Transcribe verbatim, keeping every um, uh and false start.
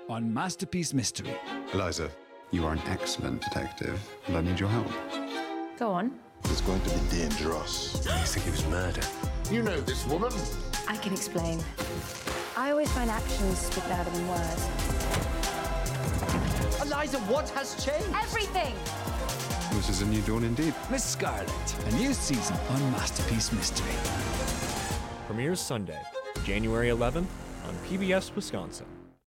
on Masterpiece Mystery. Eliza, you are an excellent detective, and I need your help. Go on. It's going to be dangerous. I think it was murder. You know this woman? I can explain. I always find actions speak louder than words. Eliza, what has changed? Everything! This is a new dawn indeed. Miss Scarlet, a new season on Masterpiece Mystery. Premieres Sunday, January eleventh on P B S Wisconsin.